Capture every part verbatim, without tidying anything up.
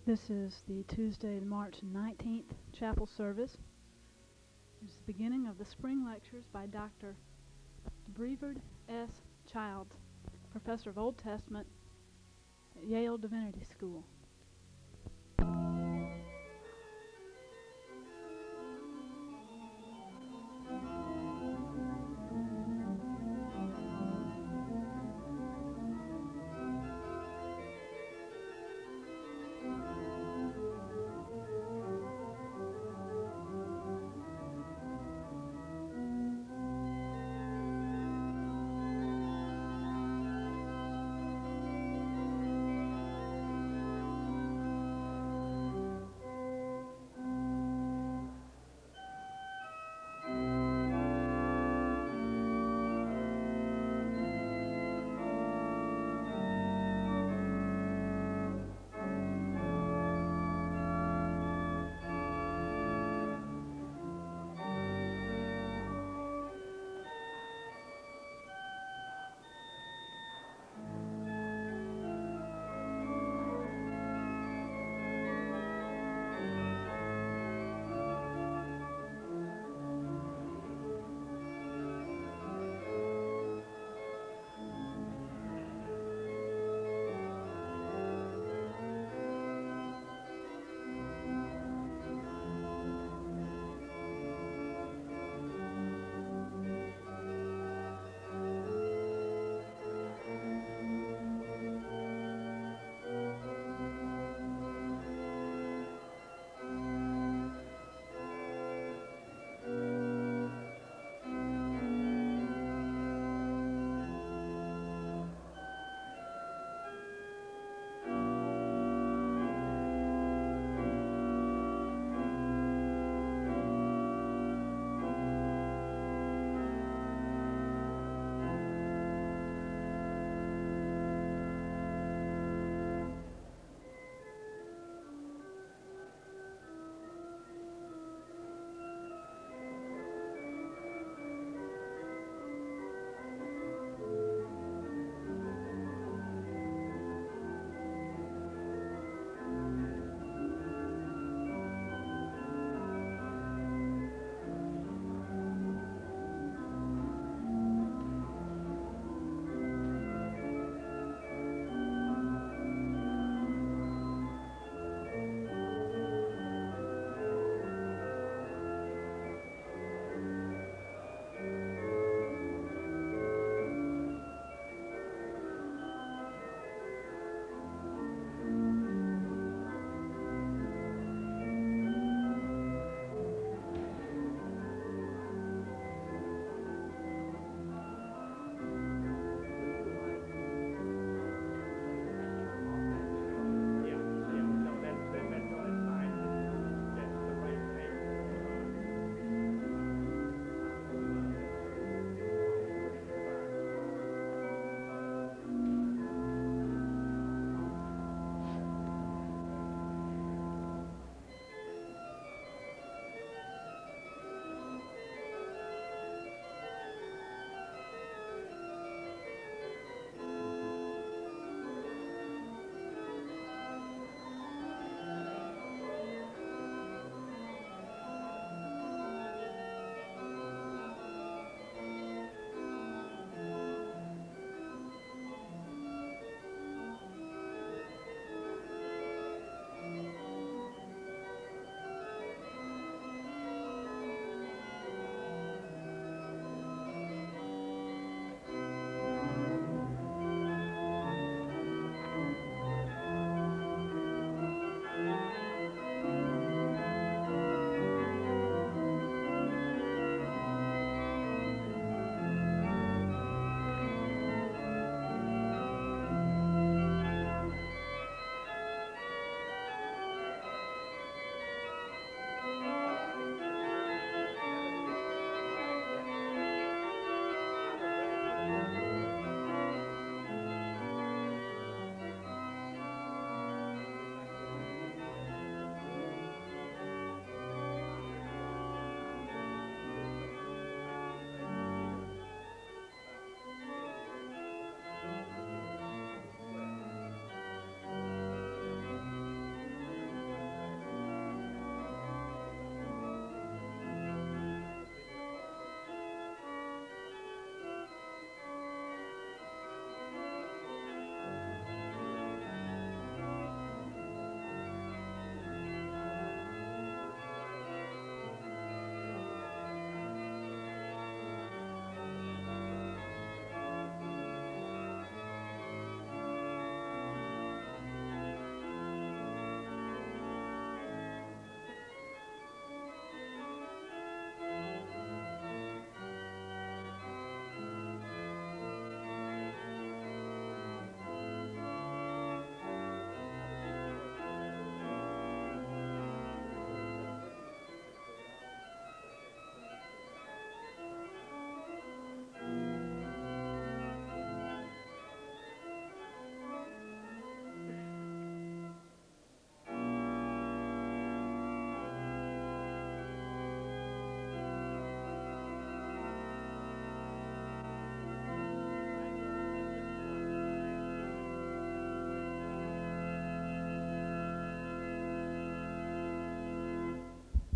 This is the Tuesday, March nineteenth chapel service. It's the beginning of the spring lectures by Doctor Brevard S. Childs, Professor of Old Testament at Yale Divinity School.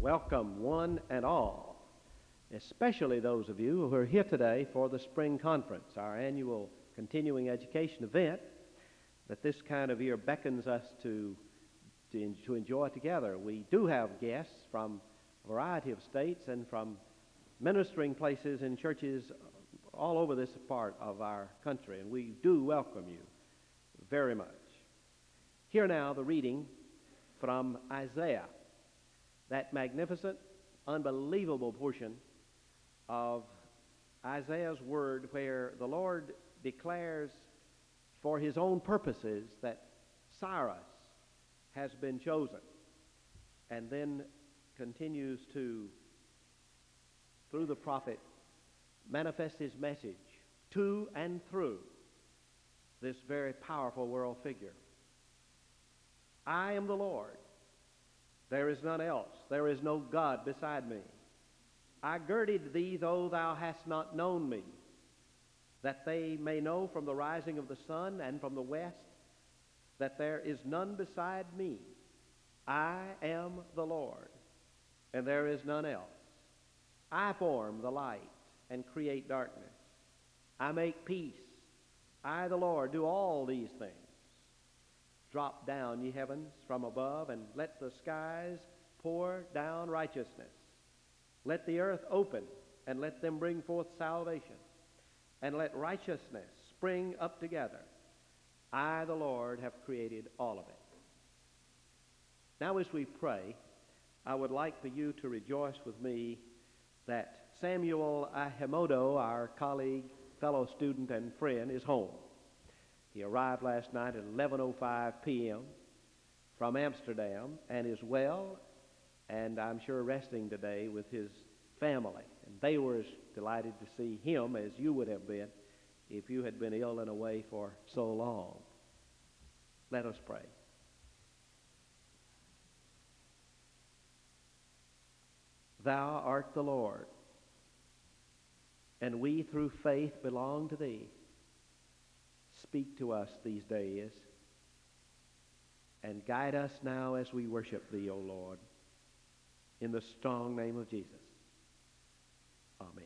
welcome one and all, especially those of you who are here today for the Spring Conference, our annual continuing education event that this kind of year beckons us to, to, en- to enjoy together. We do have guests from a variety of states and from ministering places in churches all over this part of our country, and we do welcome you very much. Hear now the reading from Isaiah, that magnificent, unbelievable portion of Isaiah's word where the Lord declares for his own purposes that Cyrus has been chosen, and then continues to, through the prophet, manifest his message to and through this very powerful world figure. I am the Lord. There is none else. There is no God beside me. I girded thee, though thou hast not known me, that they may know from the rising of the sun and from the west that there is none beside me. I am the Lord, and there is none else. I form the light and create darkness. I make peace. I, the Lord, do all these things. Drop down, ye heavens, from above, and let the skies pour down righteousness. Let the earth open, and let them bring forth salvation, and let righteousness spring up together. I, the Lord, have created all of it. Now, as we pray, I would like for you to rejoice with me that Samuel Ahimodo, our colleague, fellow student, and friend, is home. He arrived last night at eleven oh five p.m. from Amsterdam and is well, and I'm sure resting today with his family. And they were as delighted to see him as you would have been if you had been ill and away for so long. Let us pray. Thou art the Lord, and we through faith belong to thee. Speak to us these days, and guide us now as we worship thee, O Lord, in the strong name of Jesus. Amen.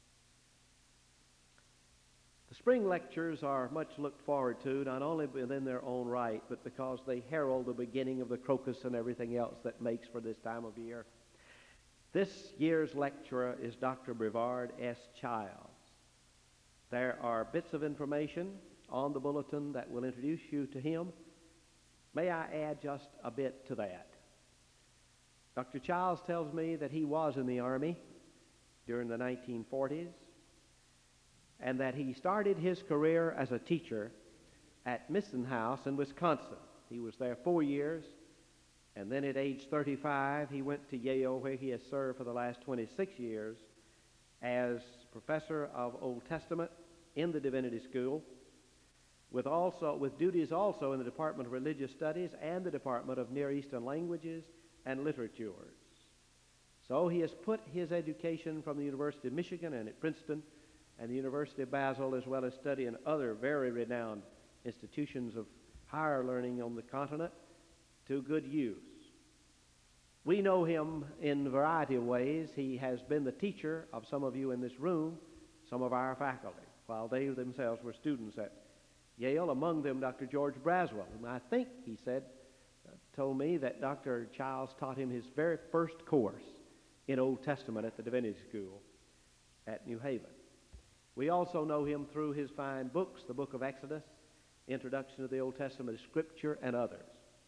The spring lectures are much looked forward to, not only within their own right, but because they herald the beginning of the crocus and everything else that makes for this time of year. This year's lecturer is Doctor Brevard S. Childs. There are bits of information on the bulletin that will introduce you to him. May I add just a bit to that? Doctor Childs tells me that he was in the Army during the nineteen forties, and that he started his career as a teacher at Mission House in Wisconsin. He was there four years, and then at age thirty-five, he went to Yale, where he has served for the last twenty-six years as professor of Old Testament in the Divinity School, with also with duties also in the Department of Religious Studies and the Department of Near Eastern Languages and Literatures. So he has put his education from the University of Michigan and at Princeton and the University of Basel, as well as study in other very renowned institutions of higher learning on the continent, to good use. We know him in a variety of ways. He has been the teacher of some of you in this room, some of our faculty, while they themselves were students at Yale, among them Doctor George Braswell, whom I think he said, uh, told me that Doctor Childs taught him his very first course in Old Testament at the Divinity School at New Haven. We also know him through his fine books, the Book of Exodus, Introduction to the Old Testament Scripture, and others.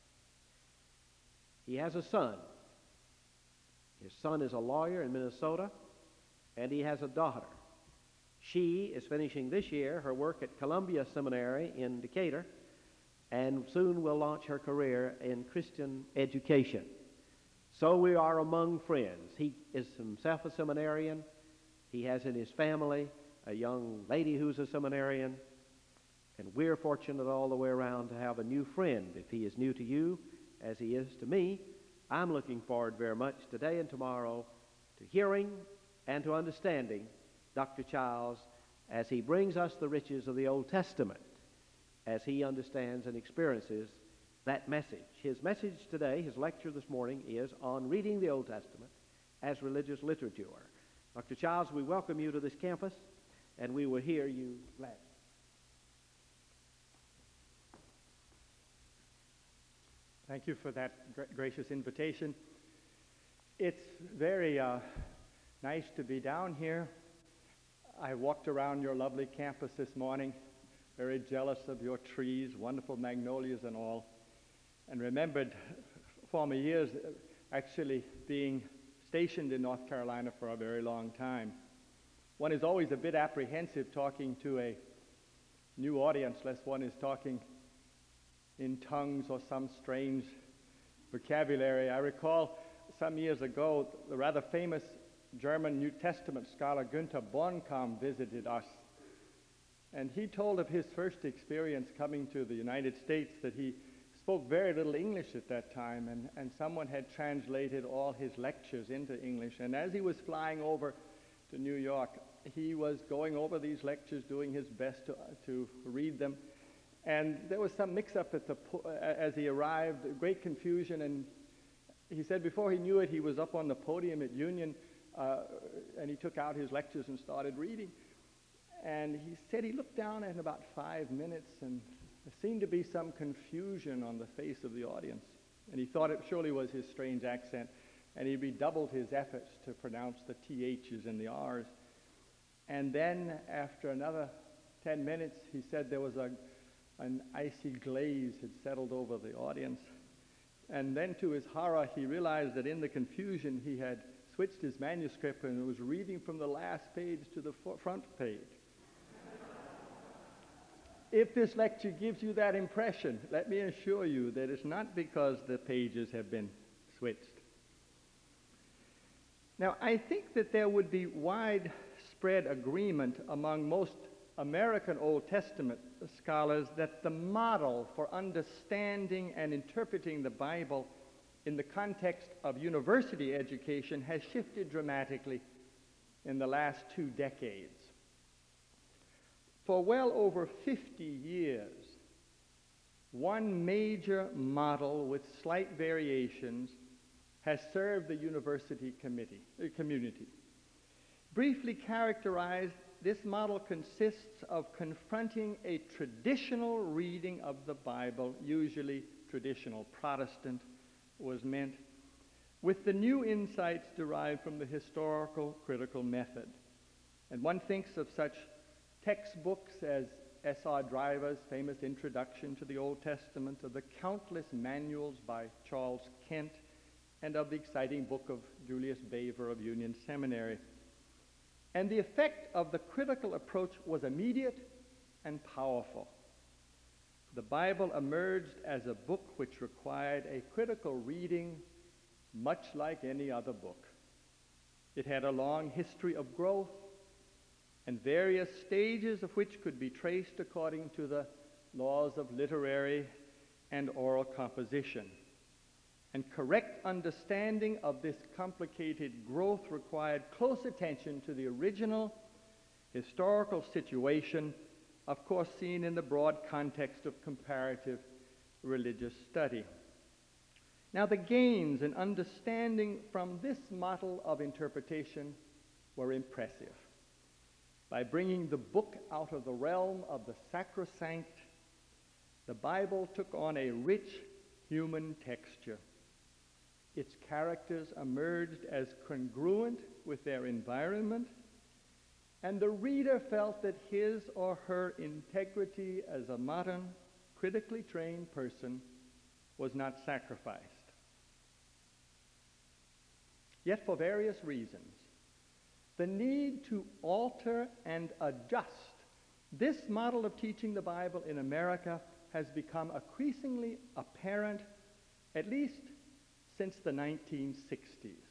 He has a son. His son is a lawyer in Minnesota, and he has a daughter. She is finishing this year her work at Columbia Seminary in Decatur, and soon will launch her career in Christian education. So we are among friends. He is himself a seminarian. He has in his family a young lady who's a seminarian, and we're fortunate all the way around to have a new friend. If he is new to you, as he is to me, I'm looking forward very much today and tomorrow to hearing and to understanding Doctor Childs as he brings us the riches of the Old Testament, as he understands and experiences that message. His message today, his lecture this morning, is on reading the Old Testament as religious literature. Doctor Childs, we welcome you to this campus, and we will hear you gladly. Thank you for that gra- gracious invitation. It's very uh, nice to be down here. I walked around your lovely campus this morning, very jealous of your trees, wonderful magnolias and all, and remembered former years actually being stationed in North Carolina for a very long time. One is always a bit apprehensive talking to a new audience, lest one is talking in tongues or some strange vocabulary. I recall some years ago, the rather famous German New Testament scholar Günther Bornkamm visited us. And he told of his first experience coming to the United States that he spoke very little English at that time, and, and someone had translated all his lectures into English. And as he was flying over to New York, he was going over these lectures, doing his best to, to read them. And there was some mix-up at the po- as he arrived, great confusion, and he said before he knew it, he was up on the podium at Union, uh, and he took out his lectures and started reading. And he said he looked down in about five minutes, and there seemed to be some confusion on the face of the audience. And he thought it surely was his strange accent, and he redoubled his efforts to pronounce the T H's and the R's. And then, after another ten minutes, he said there was a an icy glaze had settled over the audience. And then, to his horror, he realized that in the confusion he had switched his manuscript and was reading from the last page to the f- front page. If this lecture gives you that impression, let me assure you that it's not because the pages have been switched. Now, I think that there would be widespread agreement among most American Old Testament scholars that the model for understanding and interpreting the Bible in the context of university education has shifted dramatically in the last two decades. For well over fifty years, one major model with slight variations has served the university committee, uh, community. Briefly characterized, this model consists of confronting a traditional reading of the Bible, usually traditional Protestant was meant, with the new insights derived from the historical critical method. And one thinks of such textbooks as S R Driver's famous Introduction to the Old Testament, of the countless manuals by Charles Kent, and of the exciting book of Julius Baver of Union Seminary. And the effect of the critical approach was immediate and powerful. The Bible emerged as a book which required a critical reading, much like any other book. It had a long history of growth, and various stages of which could be traced according to the laws of literary and oral composition. And correct understanding of this complicated growth required close attention to the original historical situation, of course seen in the broad context of comparative religious study. Now, the gains in understanding from this model of interpretation were impressive. By bringing the book out of the realm of the sacrosanct, the Bible took on a rich human texture. Its characters emerged as congruent with their environment, and the reader felt that his or her integrity as a modern, critically trained person was not sacrificed. Yet, for various reasons, the need to alter and adjust this model of teaching the Bible in America has become increasingly apparent, at least since the nineteen sixties.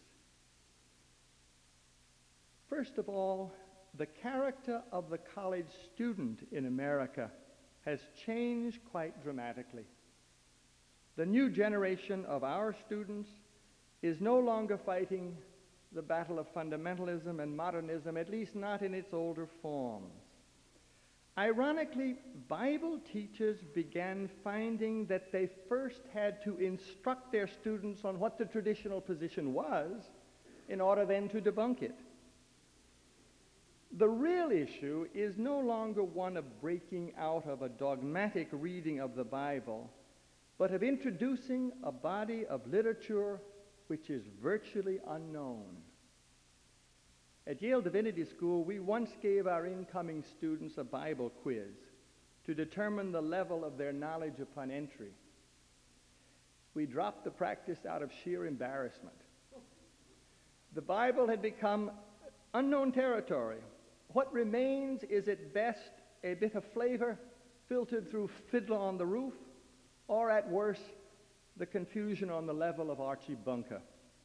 First of all, the character of the college student in America has changed quite dramatically. The new generation of our students is no longer fighting the battle of fundamentalism and modernism, at least not in its older forms. Ironically, Bible teachers began finding that they first had to instruct their students on what the traditional position was in order then to debunk it. The real issue is no longer one of breaking out of a dogmatic reading of the Bible, but of introducing a body of literature which is virtually unknown. At Yale Divinity School, we once gave our incoming students a Bible quiz to determine the level of their knowledge upon entry. We dropped the practice out of sheer embarrassment. The Bible had become unknown territory. What remains is at best a bit of flavor filtered through Fiddler on the Roof, or at worst, the confusion on the level of Archie Bunker.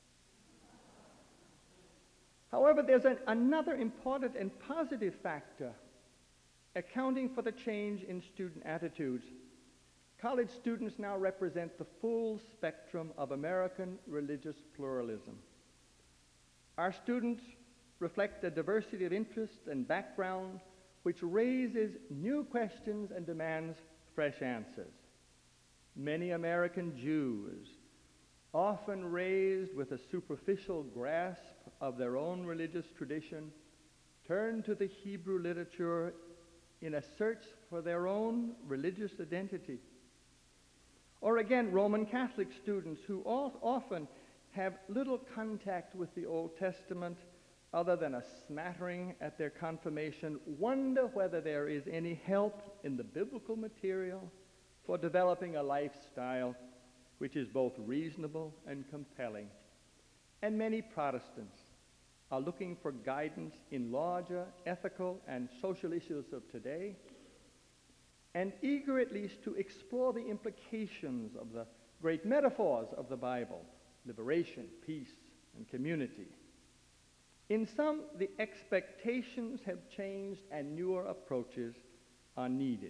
However, there's an, another important and positive factor accounting for the change in student attitudes. College students now represent the full spectrum of American religious pluralism. Our students reflect a diversity of interests and background which raises new questions and demands fresh answers. Many American Jews, often raised with a superficial grasp of their own religious tradition, turn to the Hebrew literature in a search for their own religious identity. Or again, Roman Catholic students who all, often have little contact with the Old Testament other than a smattering at their confirmation, wonder whether there is any help in the biblical material for developing a lifestyle which is both reasonable and compelling. And many Protestants are looking for guidance in larger ethical and social issues of today, and eager at least to explore the implications of the great metaphors of the Bible: liberation, peace, and community. In some, the expectations have changed and newer approaches are needed.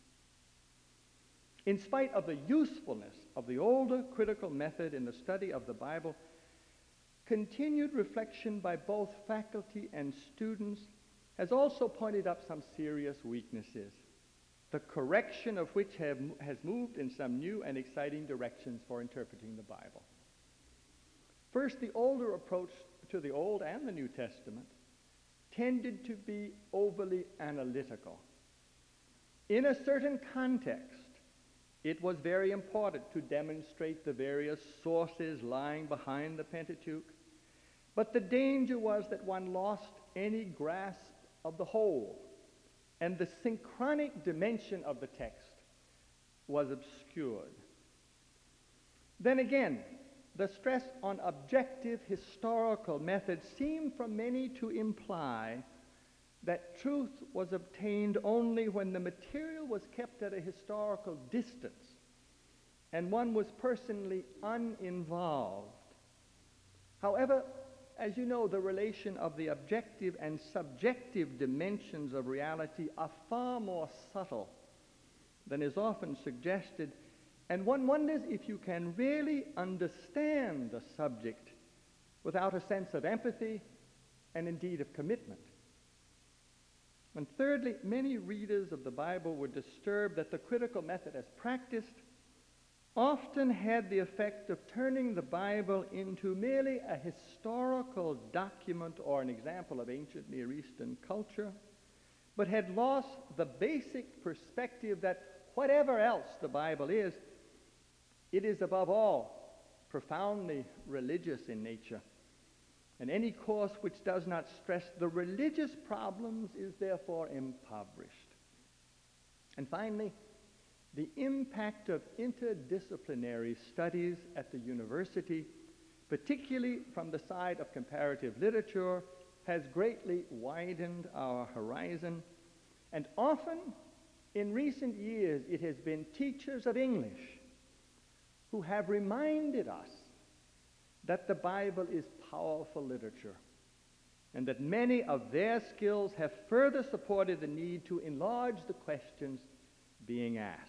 In spite of the usefulness of the older critical method in the study of the Bible, continued reflection by both faculty and students has also pointed up some serious weaknesses, the correction of which have, has moved in some new and exciting directions for interpreting the Bible. First, the older approach to the Old and the New Testament tended to be overly analytical. In a certain context, it was very important to demonstrate the various sources lying behind the Pentateuch, but the danger was that one lost any grasp of the whole, and the synchronic dimension of the text was obscured. Then again, the stress on objective historical methods seemed from many to imply that truth was obtained only when the material was kept at a historical distance and one was personally uninvolved. However, as you know, the relation of the objective and subjective dimensions of reality are far more subtle than is often suggested, and one wonders if you can really understand the subject without a sense of empathy and indeed of commitment. And thirdly, many readers of the Bible were disturbed that the critical method as practiced often had the effect of turning the Bible into merely a historical document or an example of ancient Near Eastern culture, but had lost the basic perspective that whatever else the Bible is, it is above all profoundly religious in nature. And any course which does not stress the religious problems is therefore impoverished. And finally, the impact of interdisciplinary studies at the university, particularly from the side of comparative literature, has greatly widened our horizon. And often, in recent years, it has been teachers of English who have reminded us that the Bible is powerful literature, and that many of their skills have further supported the need to enlarge the questions being asked.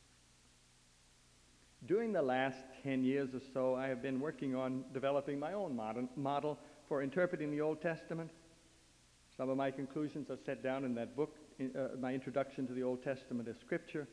During the last ten years or so, I have been working on developing my own model, model for interpreting the Old Testament. Some of my conclusions are set down in that book, in, uh, my Introduction to the Old Testament as Scripture.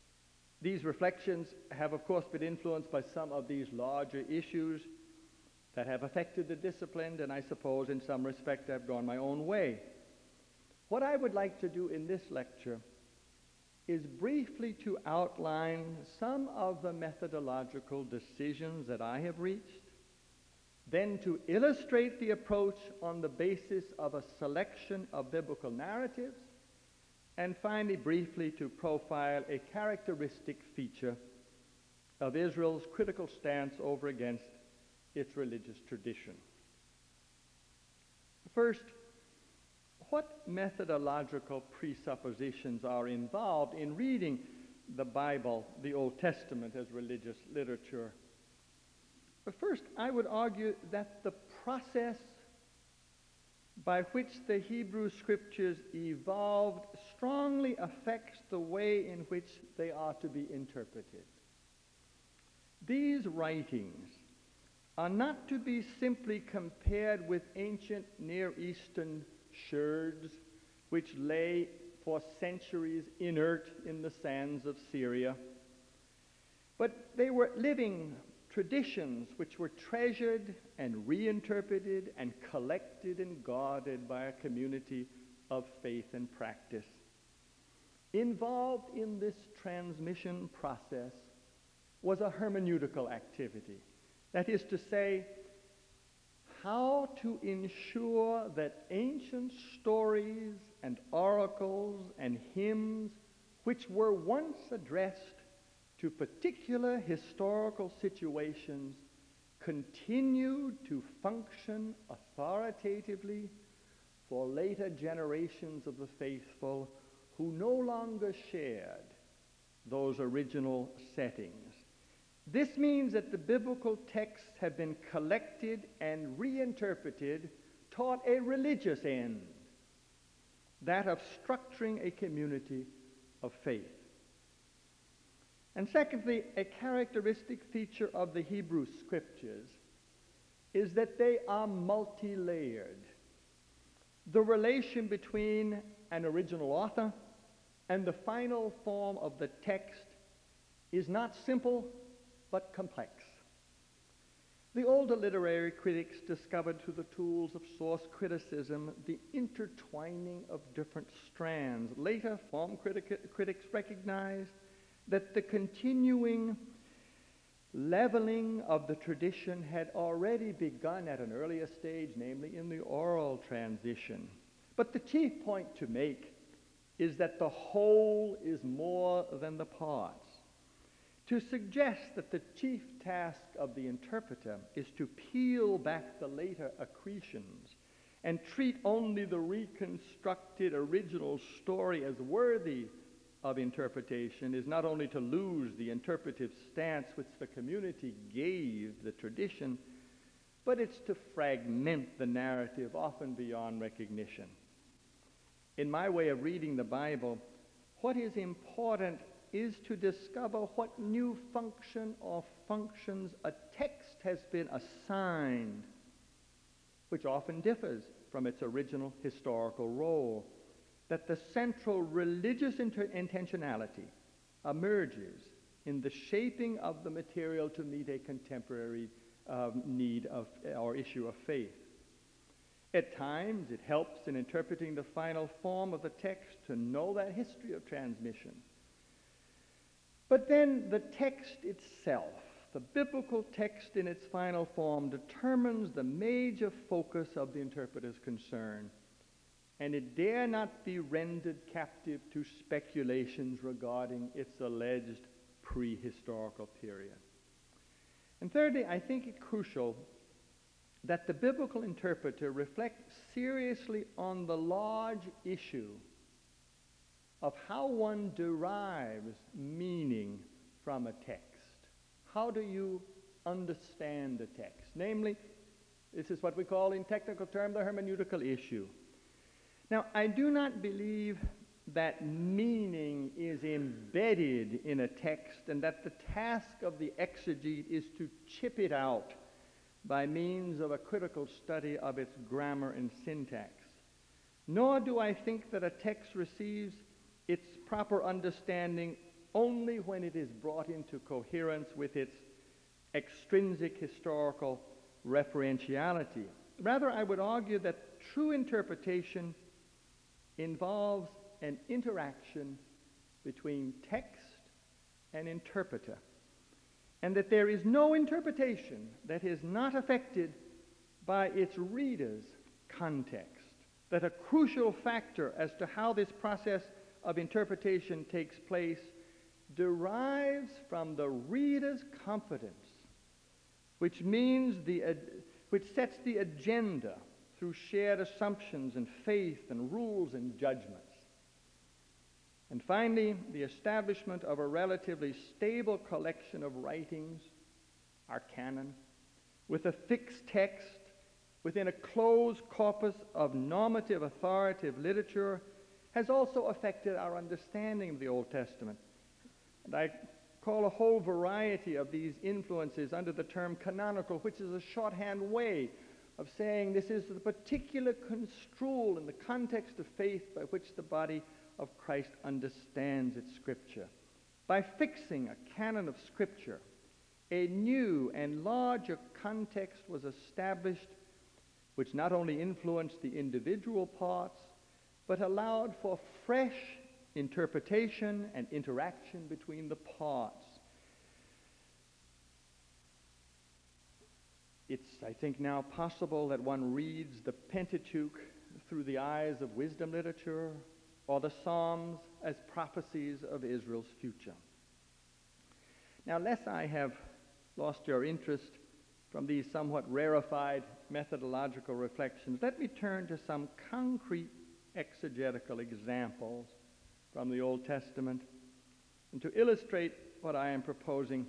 These reflections have, of course, been influenced by some of these larger issues, that have affected the discipline, and I suppose in some respect I've gone my own way. What I would like to do in this lecture is briefly to outline some of the methodological decisions that I have reached, then to illustrate the approach on the basis of a selection of biblical narratives, and finally briefly to profile a characteristic feature of Israel's critical stance over against its religious tradition. First, what methodological presuppositions are involved in reading the Bible, the Old Testament, as religious literature? But first, I would argue that the process by which the Hebrew Scriptures evolved strongly affects the way in which they are to be interpreted. These writings are not to be simply compared with ancient Near Eastern sherds, which lay for centuries inert in the sands of Syria, but they were living traditions which were treasured and reinterpreted and collected and guarded by a community of faith and practice. Involved in this transmission process was a hermeneutical activity. That is to say, how to ensure that ancient stories and oracles and hymns which were once addressed to particular historical situations continued to function authoritatively for later generations of the faithful who no longer shared those original settings. This means that the biblical texts have been collected and reinterpreted toward a religious end, that of structuring a community of faith. And secondly, a characteristic feature of the Hebrew Scriptures is that they are multi-layered. The relation between an original author and the final form of the text is not simple, but complex. The older literary critics discovered through the tools of source criticism the intertwining of different strands. Later, form critic- critics recognized that the continuing leveling of the tradition had already begun at an earlier stage, namely in the oral transition. But the chief point to make is that the whole is more than the parts. To suggest that the chief task of the interpreter is to peel back the later accretions and treat only the reconstructed original story as worthy of interpretation is not only to lose the interpretive stance which the community gave the tradition, but it's to fragment the narrative often beyond recognition. In my way of reading the Bible, what is important is to discover what new function or functions a text has been assigned, which often differs from its original historical role, that the central religious inter- intentionality emerges in the shaping of the material to meet a contemporary um, need of or issue of faith. At times, it helps in interpreting the final form of the text to know that history of transmission. But then the text itself, the biblical text in its final form, determines the major focus of the interpreter's concern, and it dare not be rendered captive to speculations regarding its alleged prehistorical period. And thirdly, I think it crucial that the biblical interpreter reflect seriously on the large issue of how one derives meaning from a text. How do you understand a text? Namely, this is what we call in technical terms the hermeneutical issue. Now, I do not believe that meaning is embedded in a text and that the task of the exegete is to chip it out by means of a critical study of its grammar and syntax. Nor do I think that a text receives its proper understanding only when it is brought into coherence with its extrinsic historical referentiality. Rather, I would argue that true interpretation involves an interaction between text and interpreter, and that there is no interpretation that is not affected by its reader's context, that a crucial factor as to how this process of interpretation takes place derives from the reader's confidence, which means the, uh, which sets the agenda through shared assumptions and faith and rules and judgments. And finally, the establishment of a relatively stable collection of writings, our canon, with a fixed text within a closed corpus of normative authoritative literature has also affected our understanding of the Old Testament. And I call a whole variety of these influences under the term canonical, which is a shorthand way of saying this is the particular construal in the context of faith by which the body of Christ understands its Scripture. By fixing a canon of Scripture, a new and larger context was established which not only influenced the individual parts, but allowed for fresh interpretation and interaction between the parts. It's, I think, now possible that one reads the Pentateuch through the eyes of wisdom literature, or the Psalms as prophecies of Israel's future. Now, lest I have lost your interest from these somewhat rarefied methodological reflections, let me turn to some concrete exegetical examples from the Old Testament, and to illustrate what I am proposing.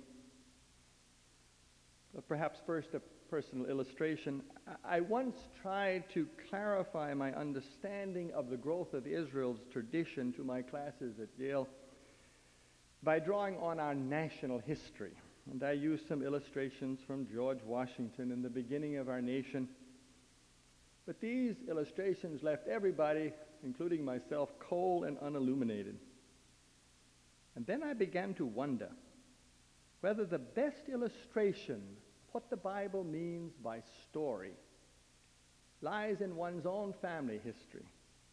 But perhaps first a personal illustration. I once tried to clarify my understanding of the growth of Israel's tradition to my classes at Yale by drawing on our national history. And I used some illustrations from George Washington and the beginning of our nation. But these illustrations left everybody, including myself, cold and unilluminated. And then I began to wonder whether the best illustration of what the Bible means by story lies in one's own family history.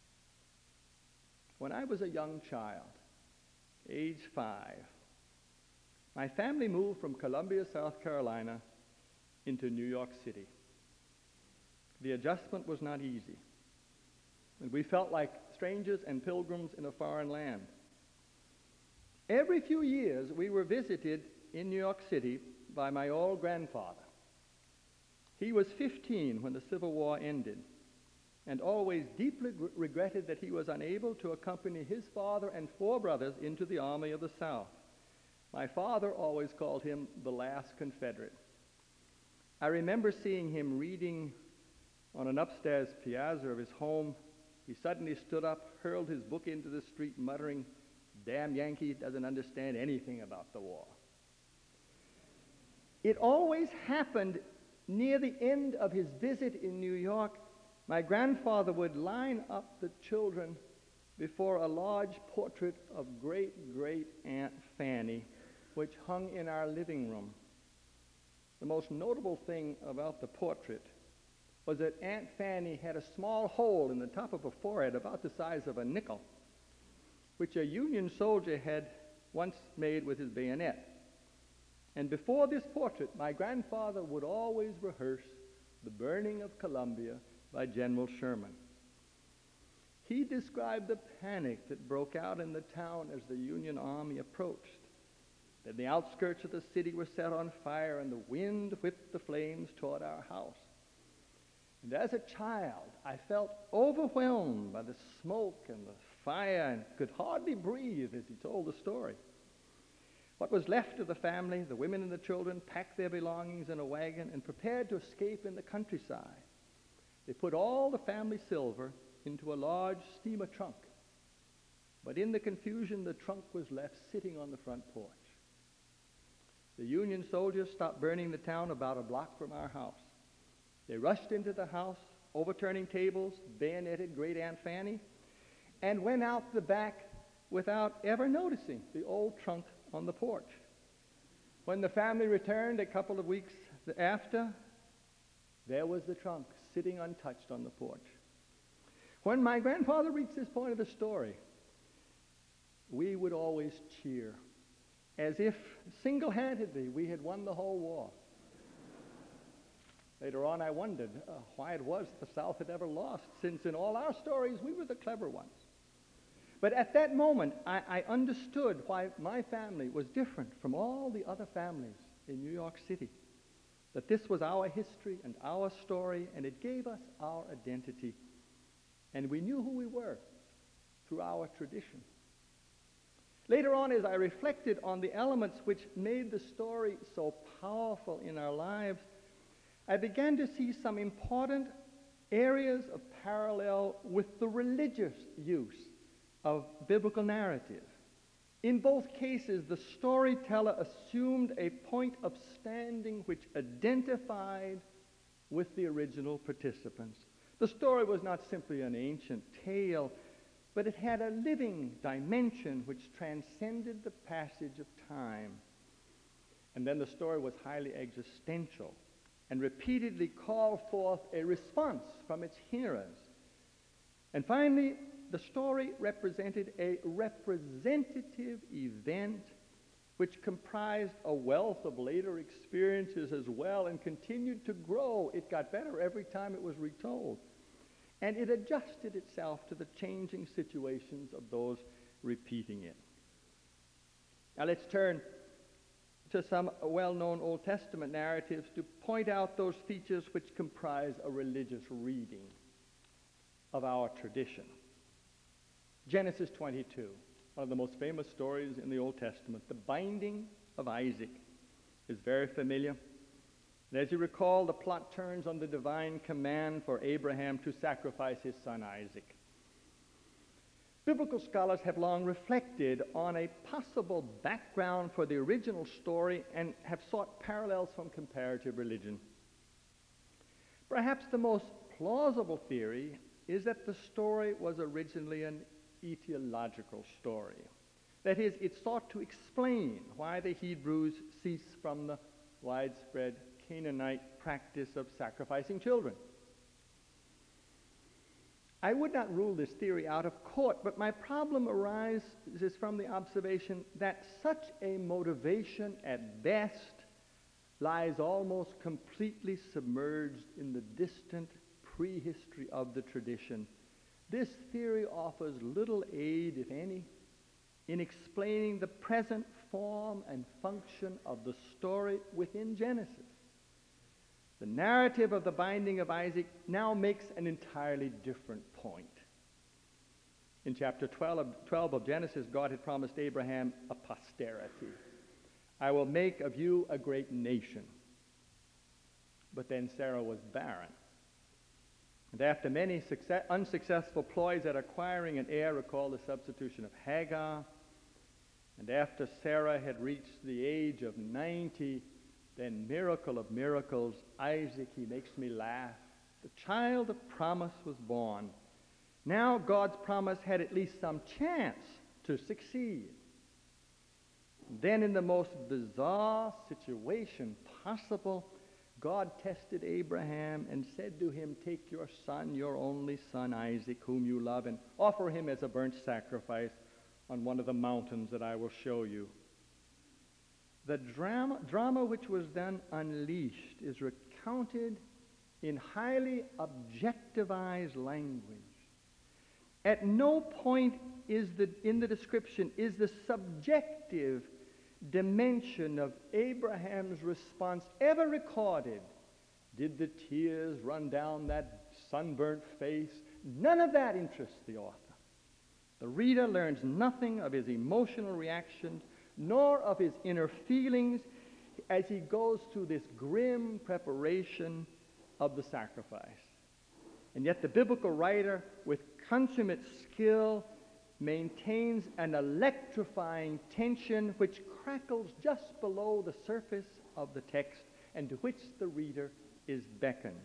When I was a young child, age five, my family moved from Columbia, South Carolina, into New York City. The adjustment was not easy, and we felt like strangers and pilgrims in a foreign land. Every few years, we were visited in New York City by my old grandfather. He was fifteen when the Civil War ended, and always deeply gr- regretted that he was unable to accompany his father and four brothers into the Army of the South. My father always called him the last Confederate. I remember seeing him reading on an upstairs piazza of his home. He suddenly stood up, hurled his book into the street, muttering, "Damn Yankee doesn't understand anything about the war." It always happened near the end of his visit in New York. My grandfather would line up the children before a large portrait of great-great-aunt Fanny, which hung in our living room. The most notable thing about the portrait was that Aunt Fanny had a small hole in the top of her forehead about the size of a nickel, which a Union soldier had once made with his bayonet. And before this portrait, my grandfather would always rehearse the burning of Columbia by General Sherman. He described the panic that broke out in the town as the Union Army approached. That the outskirts of the city were set on fire, and the wind whipped the flames toward our house. And as a child, I felt overwhelmed by the smoke and the fire and could hardly breathe as he told the story. What was left of the family, the women and the children, packed their belongings in a wagon and prepared to escape in the countryside. They put all the family silver into a large steamer trunk. But in the confusion, the trunk was left sitting on the front porch. The Union soldiers stopped burning the town about a block from our house. They rushed into the house, overturning tables, bayoneted Great Aunt Fanny, and went out the back without ever noticing the old trunk on the porch. When the family returned a couple of weeks after, There was the trunk sitting untouched on the porch. When my grandfather reached this point of the story, we would always cheer, as if single-handedly we had won the whole war. Later on, I wondered uh, why it was the South had ever lost, since in all our stories we were the clever ones. But at that moment, I, I understood why my family was different from all the other families in New York City. That this was our history and our story, and it gave us our identity. And we knew who we were through our tradition. Later on, as I reflected on the elements which made the story so powerful in our lives, I began to see some important areas of parallel with the religious use of biblical narrative. In both cases, the storyteller assumed a point of standing which identified with the original participants. The story was not simply an ancient tale, but it had a living dimension which transcended the passage of time. And then the story was highly existential and repeatedly called forth a response from its hearers. And finally, the story represented a representative event which comprised a wealth of later experiences as well and continued to grow. It got better every time it was retold. And it adjusted itself to the changing situations of those repeating it. Now let's turn to some well-known Old Testament narratives to point out those features which comprise a religious reading of our tradition. Genesis twenty-two, one of the most famous stories in the Old Testament. The binding of Isaac is very familiar. And as you recall, the plot turns on the divine command for Abraham to sacrifice his son Isaac. Biblical scholars have long reflected on a possible background for the original story and have sought parallels from comparative religion. Perhaps the most plausible theory is that the story was originally an etiological story. That is, it sought to explain why the Hebrews ceased from the widespread Canaanite practice of sacrificing children. I would not rule this theory out of court, but my problem arises from the observation that such a motivation at best lies almost completely submerged in the distant prehistory of the tradition. This theory offers little aid, if any, in explaining the present form and function of the story within Genesis. The narrative of the binding of Isaac now makes an entirely different point. In chapter twelve of, twelve of Genesis, God had promised Abraham a posterity. I will make of you a great nation. But then Sarah was barren. And after many success, unsuccessful ploys at acquiring an heir, recall the substitution of Hagar, and after Sarah had reached the age of ninety, then miracle of miracles, Isaac, he makes me laugh. The child of promise was born. Now God's promise had at least some chance to succeed. Then in the most bizarre situation possible, God tested Abraham and said to him, take your son, your only son Isaac, whom you love, and offer him as a burnt sacrifice on one of the mountains that I will show you. The drama, drama which was then unleashed is recounted in highly objectivized language. At no point is the, in the description is the subjective dimension of Abraham's response ever recorded. Did the tears run down that sunburnt face? None of that interests the author. The reader learns nothing of his emotional reactions, nor of his inner feelings as he goes through this grim preparation of the sacrifice. And yet the biblical writer, with consummate skill, maintains an electrifying tension which crackles just below the surface of the text and to which the reader is beckoned.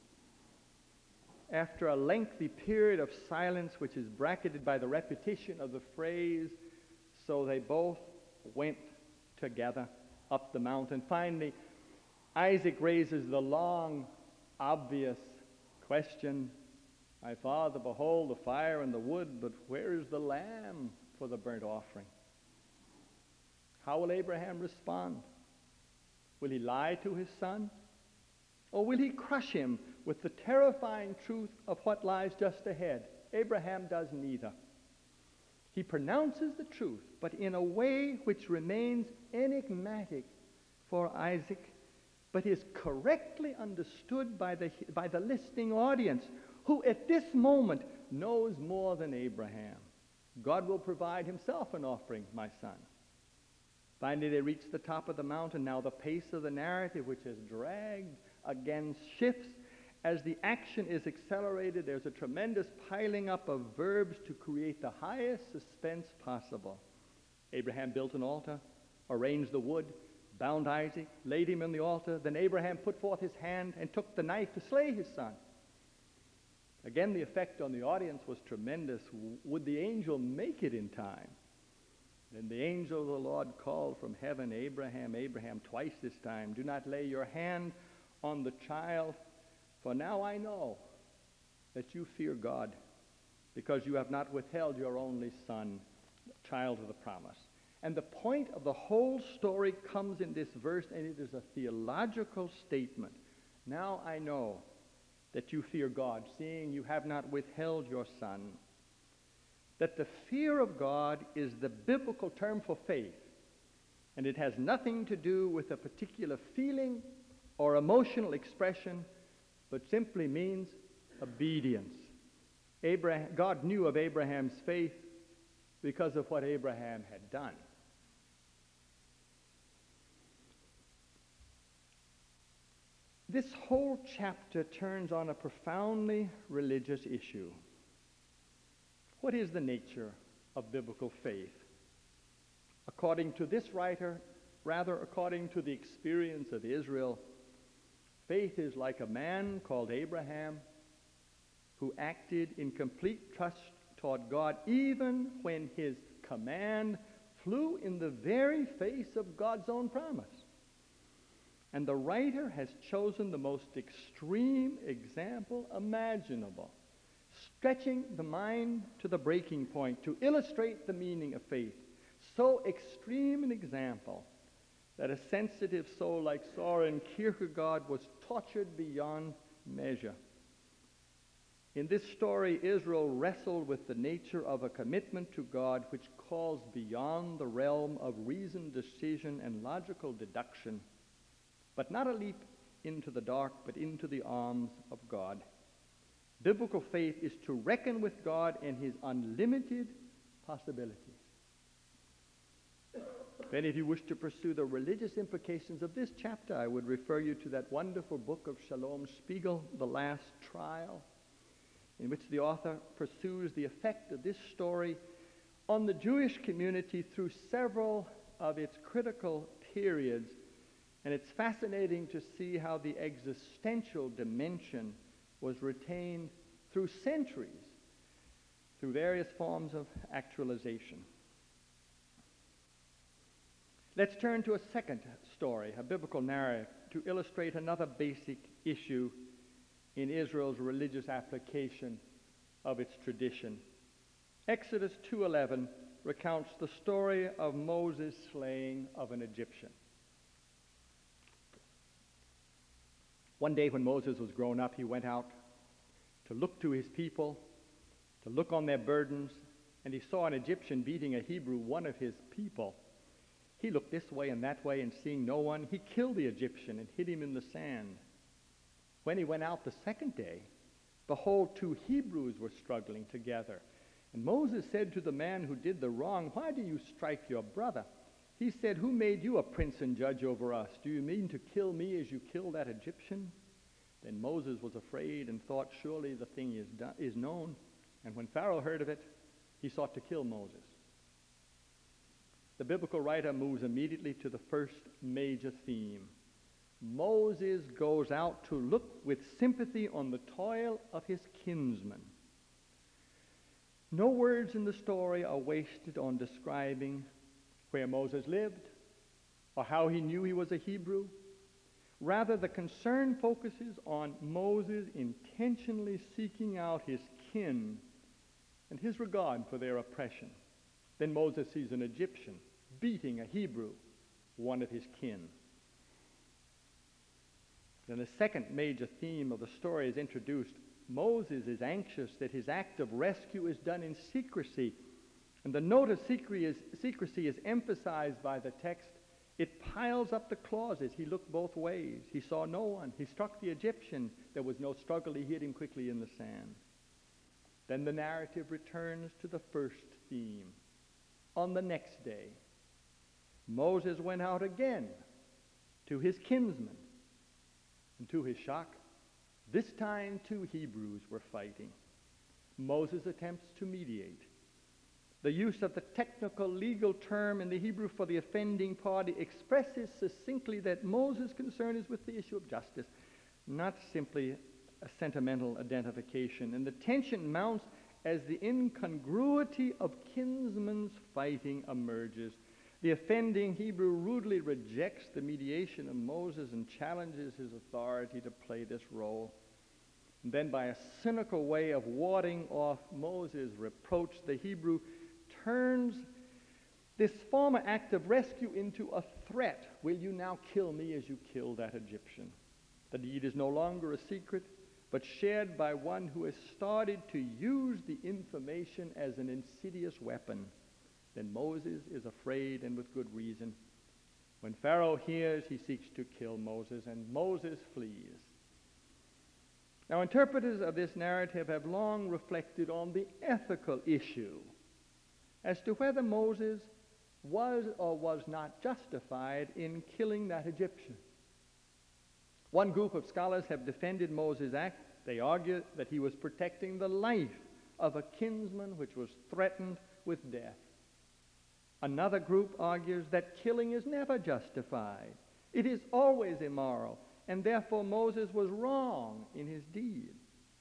After a lengthy period of silence, which is bracketed by the repetition of the phrase, so they both went together up the mountain. Finally, Isaac raises the long obvious question. My father, behold the fire and the wood, but where is the lamb for the burnt offering? How will Abraham respond? Will he lie to his son? Or will he crush him with the terrifying truth of what lies just ahead? Abraham does neither. He pronounces the truth, but in a way which remains enigmatic for Isaac, but is correctly understood by the, by the listening audience, who at this moment knows more than Abraham. God will provide himself an offering, my son. Finally, they reach the top of the mountain. Now the pace of the narrative, which has dragged again, shifts. As the action is accelerated, there's a tremendous piling up of verbs to create the highest suspense possible. Abraham built an altar, arranged the wood, bound Isaac, laid him on the altar. Then Abraham put forth his hand and took the knife to slay his son. Again, the effect on the audience was tremendous. Would the angel make it in time? Then the angel of the Lord called from heaven, Abraham, Abraham, twice this time. Do not lay your hand on the child, for now I know that you fear God, because you have not withheld your only son, child of the promise. And the point of the whole story comes in this verse, and it is a theological statement. Now I know that you fear God, seeing you have not withheld your son. That the fear of God is the biblical term for faith, and it has nothing to do with a particular feeling or emotional expression, but simply means obedience. Abraham, God knew of Abraham's faith because of what Abraham had done. This whole chapter turns on a profoundly religious issue. What is the nature of biblical faith? According to this writer, rather according to the experience of Israel, faith is like a man called Abraham who acted in complete trust toward God even when his command flew in the very face of God's own promise. And the writer has chosen the most extreme example imaginable, stretching the mind to the breaking point to illustrate the meaning of faith. So extreme an example that a sensitive soul like Soren Kierkegaard was tortured beyond measure. In this story, Israel wrestled with the nature of a commitment to God which calls beyond the realm of reason, decision, and logical deduction, but not a leap into the dark, but into the arms of God. Biblical faith is to reckon with God and his unlimited possibilities. If any of you wish to pursue the religious implications of this chapter, I would refer you to that wonderful book of Shalom Spiegel, The Last Trial, in which the author pursues the effect of this story on the Jewish community through several of its critical periods. And it's fascinating to see how the existential dimension was retained through centuries, through various forms of actualization. Let's turn to a second story, a biblical narrative, to illustrate another basic issue in Israel's religious application of its tradition. Exodus two eleven recounts the story of Moses' slaying of an Egyptian. One day when Moses was grown up, he went out to look to his people, to look on their burdens, and he saw an Egyptian beating a Hebrew, one of his people. He looked this way and that way, and seeing no one, he killed the Egyptian and hid him in the sand. When he went out the second day, behold, two Hebrews were struggling together. And Moses said to the man who did the wrong, "Why do you strike your brother?" He said, "Who made you a prince and judge over us? Do you mean to kill me as you killed that Egyptian?" Then Moses was afraid and thought, "Surely the thing is, done, is known." And when Pharaoh heard of it, he sought to kill Moses. The biblical writer moves immediately to the first major theme. Moses goes out to look with sympathy on the toil of his kinsmen. No words in the story are wasted on describing where Moses lived or how he knew he was a Hebrew. Rather, the concern focuses on Moses intentionally seeking out his kin and his regard for their oppression. Then Moses sees an Egyptian beating a Hebrew, one of his kin. Then the second major theme of the story is introduced. Moses is anxious that his act of rescue is done in secrecy. And the note of secrecy is, secrecy is emphasized by the text. It piles up the clauses. He looked both ways. He saw no one. He struck the Egyptian. There was no struggle. He hid him quickly in the sand. Then the narrative returns to the first theme. On the next day, Moses went out again to his kinsmen. And to his shock, this time two Hebrews were fighting. Moses attempts to mediate. The use of the technical legal term in the Hebrew for the offending party expresses succinctly that Moses' concern is with the issue of justice, not simply a sentimental identification. And the tension mounts as the incongruity of kinsmen's fighting emerges. The offending Hebrew rudely rejects the mediation of Moses and challenges his authority to play this role. And then, by a cynical way of warding off Moses' reproach, the Hebrew turns this former act of rescue into a threat. Will you now kill me as you killed that Egyptian? The deed is no longer a secret, but shared by one who has started to use the information as an insidious weapon. Then Moses is afraid, and with good reason. When Pharaoh hears, he seeks to kill Moses, and Moses flees. Now, interpreters of this narrative have long reflected on the ethical issue as to whether Moses was or was not justified in killing that Egyptian. One group of scholars have defended Moses' act. They argue that he was protecting the life of a kinsman which was threatened with death. Another group argues that killing is never justified. It is always immoral, and therefore Moses was wrong in his deed.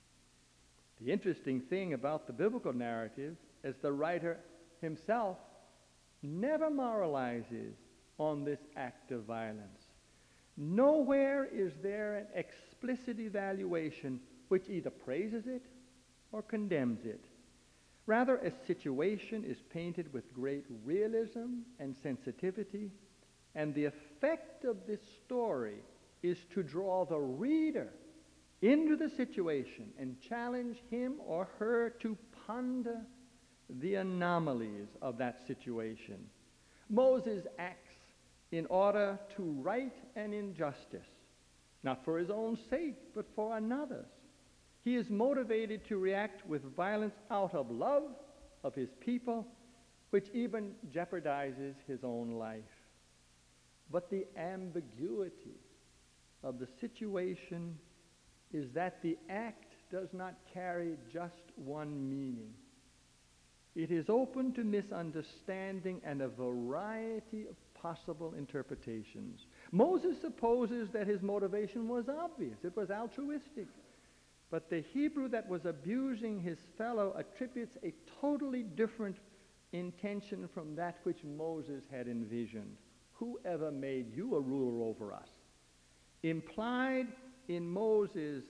The interesting thing about the biblical narrative is the writer himself never moralizes on this act of violence. Nowhere is there an explicit evaluation which either praises it or condemns it. Rather, a situation is painted with great realism and sensitivity, and the effect of this story is to draw the reader into the situation and challenge him or her to ponder the anomalies of that situation. Moses acts in order to right an injustice, not for his own sake, but for another's. He is motivated to react with violence out of love of his people, which even jeopardizes his own life. But the ambiguity of the situation is that the act does not carry just one meaning. It is open to misunderstanding and a variety of possible interpretations. Moses supposes that his motivation was obvious. It was altruistic. But the Hebrew that was abusing his fellow attributes a totally different intention from that which Moses had envisioned. Whoever made you a ruler over us? Implied in Moses'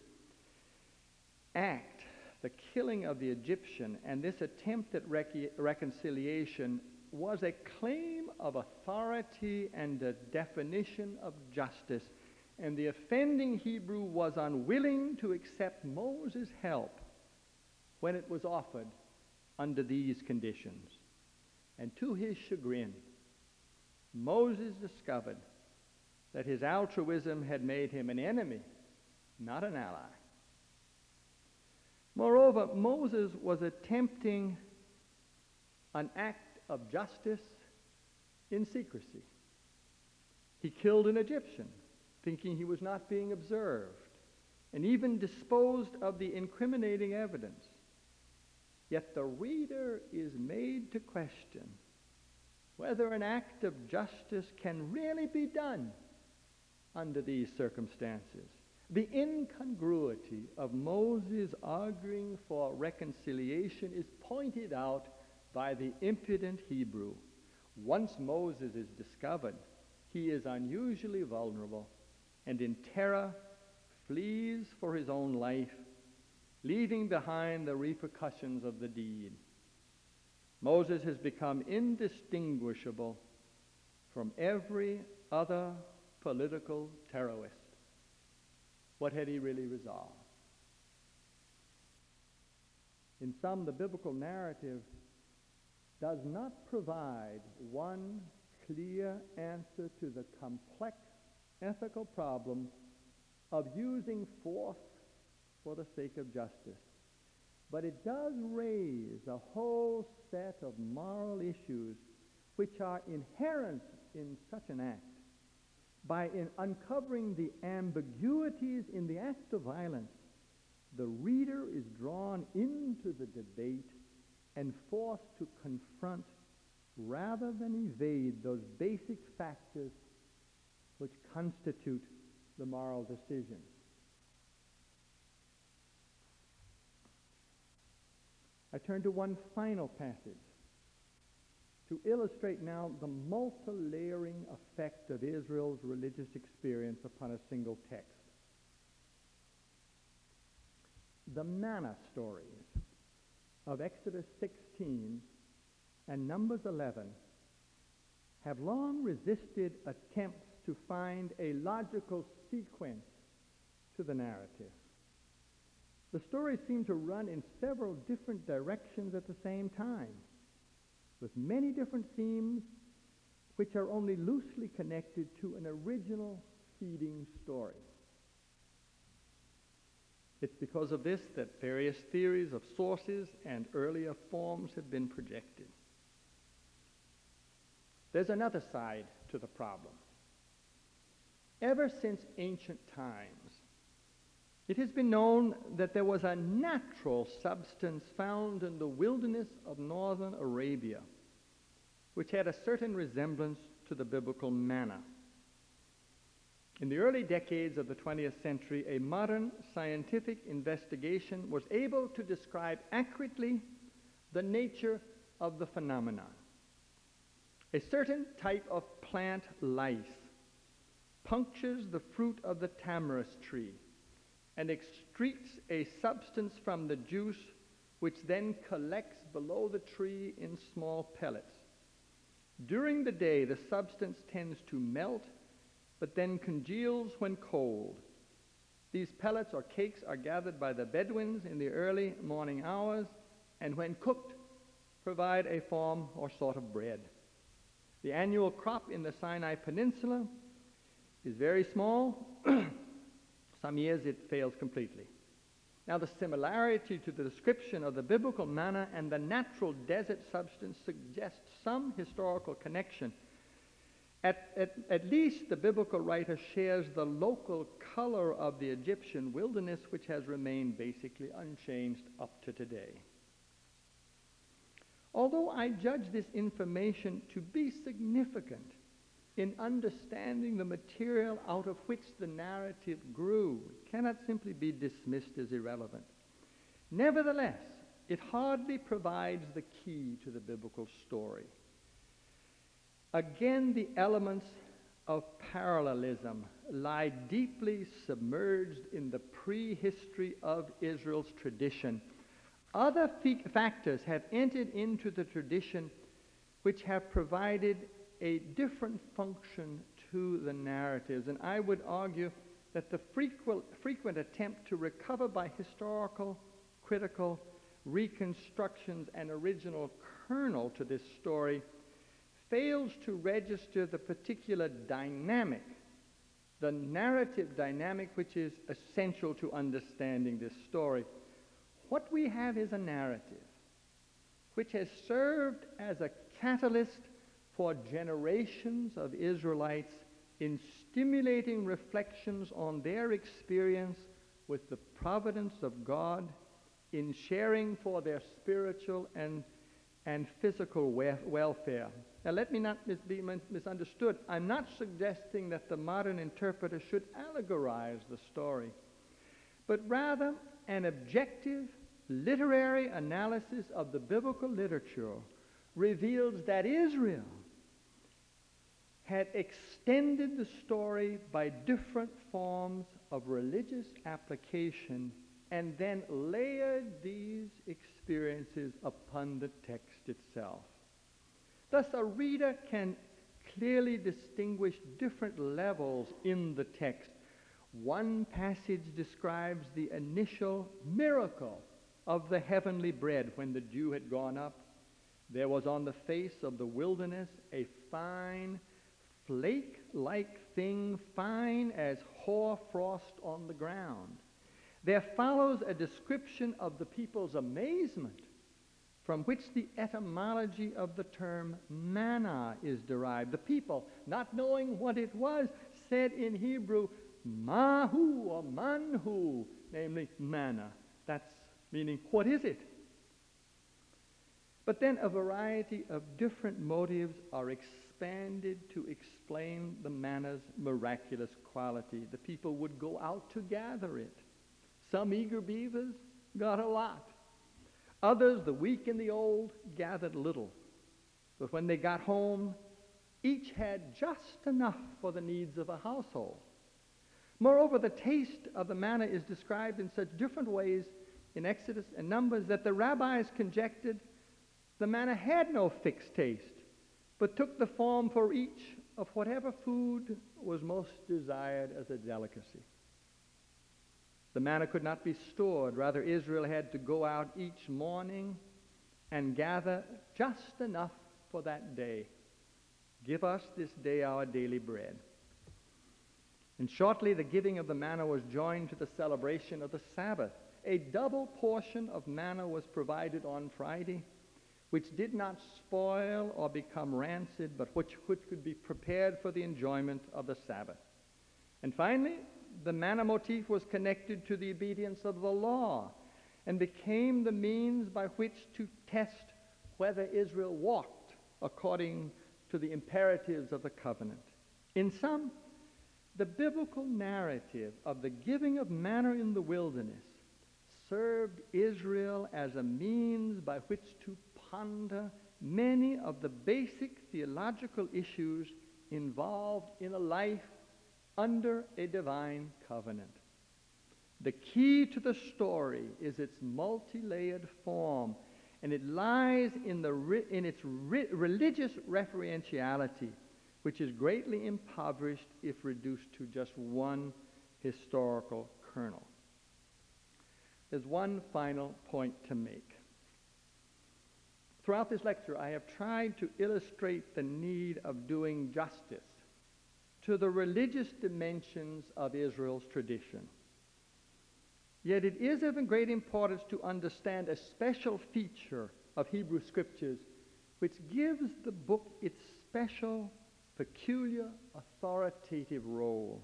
act, the killing of the Egyptian, and this attempt at rec- reconciliation was a claim of authority and a definition of justice. And the offending Hebrew was unwilling to accept Moses' help when it was offered under these conditions. And to his chagrin, Moses discovered that his altruism had made him an enemy, not an ally. Moreover, Moses was attempting an act of justice in secrecy. He killed an Egyptian, thinking he was not being observed, and even disposed of the incriminating evidence. Yet the reader is made to question whether an act of justice can really be done under these circumstances. The incongruity of Moses arguing for reconciliation is pointed out by the impudent Hebrew. Once Moses is discovered, he is unusually vulnerable. and in terror flees for his own life, leaving behind the repercussions of the deed. Moses has become indistinguishable from every other political terrorist. What had he really resolved? In sum, the biblical narrative does not provide one clear answer to the complex ethical problem of using force for the sake of justice. But it does raise a whole set of moral issues which are inherent in such an act. By in uncovering the ambiguities in the act of violence, the reader is drawn into the debate and forced to confront rather than evade those basic factors which constitute the moral decision. I turn to one final passage to illustrate now the multi-layering effect of Israel's religious experience upon a single text. The manna stories of Exodus sixteen and Numbers eleven have long resisted attempts to find a logical sequence to the narrative. The stories seem to run in several different directions at the same time, with many different themes which are only loosely connected to an original feeding story. It's because of this that various theories of sources and earlier forms have been projected. There's another side to the problem. Ever since ancient times, it has been known that there was a natural substance found in the wilderness of northern Arabia, which had a certain resemblance to the biblical manna. In the early decades of the twentieth century, a modern scientific investigation was able to describe accurately the nature of the phenomenon. A certain type of plant lice punctures the fruit of the tamarisk tree and excretes a substance from the juice, which then collects below the tree in small pellets. During the day, the substance tends to melt, but then congeals when cold. These pellets or cakes are gathered by the Bedouins in the early morning hours, and when cooked, provide a form or sort of bread. The annual crop in the Sinai Peninsula is very small. Some years it fails completely. Now, the similarity to the description of the biblical manna and the natural desert substance suggests some historical connection. At, at, at least the biblical writer shares the local color of the Egyptian wilderness, which has remained basically unchanged up to today. Although I judge this information to be significant in understanding the material out of which the narrative grew, it cannot simply be dismissed as irrelevant. Nevertheless, it hardly provides the key to the biblical story. Again, the elements of parallelism lie deeply submerged in the prehistory of Israel's tradition. Other f- factors have entered into the tradition which have provided a different function to the narratives, and I would argue that the frequent, frequent attempt to recover by historical, critical reconstructions an original kernel to this story fails to register the particular dynamic, the narrative dynamic which is essential to understanding this story. What we have is a narrative which has served as a catalyst for generations of Israelites in stimulating reflections on their experience with the providence of God, in sharing for their spiritual and, and physical we- welfare. Now, let me not mis- be misunderstood. I'm not suggesting that the modern interpreter should allegorize the story, but rather an objective literary analysis of the biblical literature reveals that Israel had extended the story by different forms of religious application and then layered these experiences upon the text itself. Thus, a reader can clearly distinguish different levels in the text. One passage describes the initial miracle of the heavenly bread. When the dew had gone up, there was on the face of the wilderness a fine, flake-like thing, fine as hoar frost on the ground. There follows a description of the people's amazement, from which the etymology of the term manna is derived. The people, not knowing what it was, said in Hebrew, mahu or manhu, namely manna. That's meaning, what is it? But then a variety of different motives are expanded to explain the manna's miraculous quality. The people would go out to gather it. Some eager beavers got a lot. Others, the weak and the old, gathered little. But when they got home, each had just enough for the needs of a household. Moreover, the taste of the manna is described in such different ways in Exodus and Numbers that the rabbis conjectured the manna had no fixed taste, but took the form for each of whatever food was most desired as a delicacy. The manna could not be stored. Rather, Israel had to go out each morning and gather just enough for that day. Give us this day our daily bread. And shortly the giving of the manna was joined to the celebration of the Sabbath. A double portion of manna was provided on Friday, which did not spoil or become rancid, but which, which could be prepared for the enjoyment of the Sabbath. And finally, the manna motif was connected to the obedience of the law and became the means by which to test whether Israel walked according to the imperatives of the covenant. In sum, the biblical narrative of the giving of manna in the wilderness served Israel as a means by which to ponder many of the basic theological issues involved in a life under a divine covenant. The key to the story is its multi-layered form, and it lies in, the ri- in its ri- religious referentiality, which is greatly impoverished if reduced to just one historical kernel. There's one final point to make. Throughout this lecture, I have tried to illustrate the need of doing justice to the religious dimensions of Israel's tradition. Yet it is of great importance to understand a special feature of Hebrew Scriptures which gives the book its special, peculiar, authoritative role.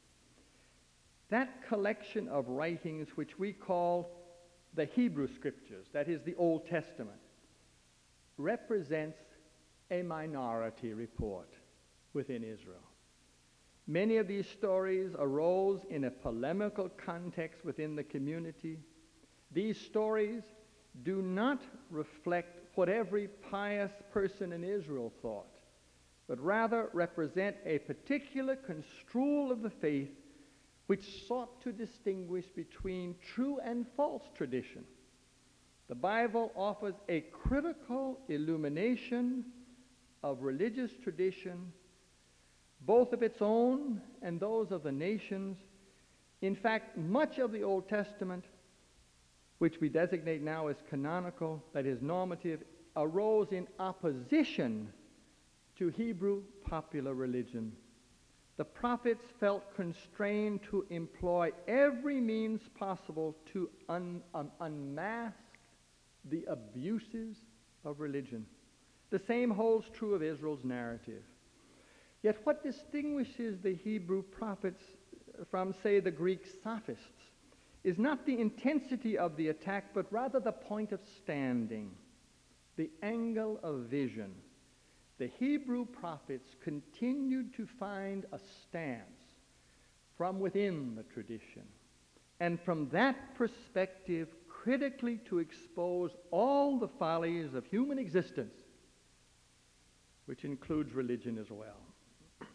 That collection of writings which we call the Hebrew Scriptures, that is the Old Testament, represents a minority report within Israel. Many of these stories arose in a polemical context within the community. These stories do not reflect what every pious person in Israel thought, but rather represent a particular construal of the faith which sought to distinguish between true and false tradition. The Bible offers a critical illumination of religious tradition, both of its own and those of the nations. In fact, much of the Old Testament, which we designate now as canonical, that is normative, arose in opposition to Hebrew popular religion. The prophets felt constrained to employ every means possible to un- um, unmask the abuses of religion. The same holds true of Israel's narrative. Yet what distinguishes the Hebrew prophets from, say, the Greek sophists is not the intensity of the attack, but rather the point of standing, the angle of vision. The Hebrew prophets continued to find a stance from within the tradition, and from that perspective critically to expose all the follies of human existence, which includes religion as well.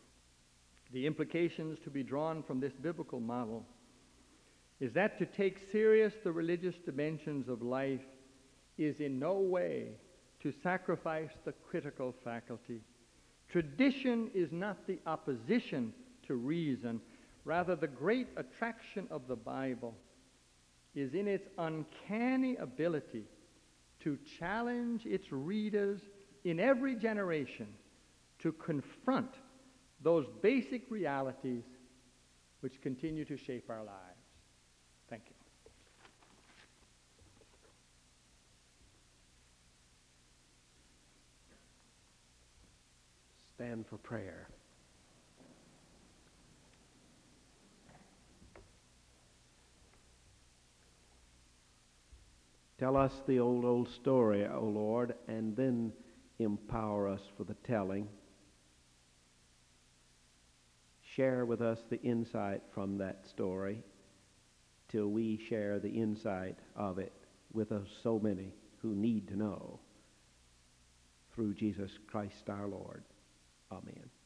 The implications to be drawn from this biblical model is that to take serious the religious dimensions of life is in no way to sacrifice the critical faculty. Tradition is not the opposition to reason. Rather, the great attraction of the Bible is in its uncanny ability to challenge its readers in every generation to confront those basic realities which continue to shape our lives. Thank you. Stand for prayer. Tell us the old, old story, O Lord, and then empower us for the telling. Share with us the insight from that story till we share the insight of it with us, so many who need to know. Through Jesus Christ our Lord. Amen.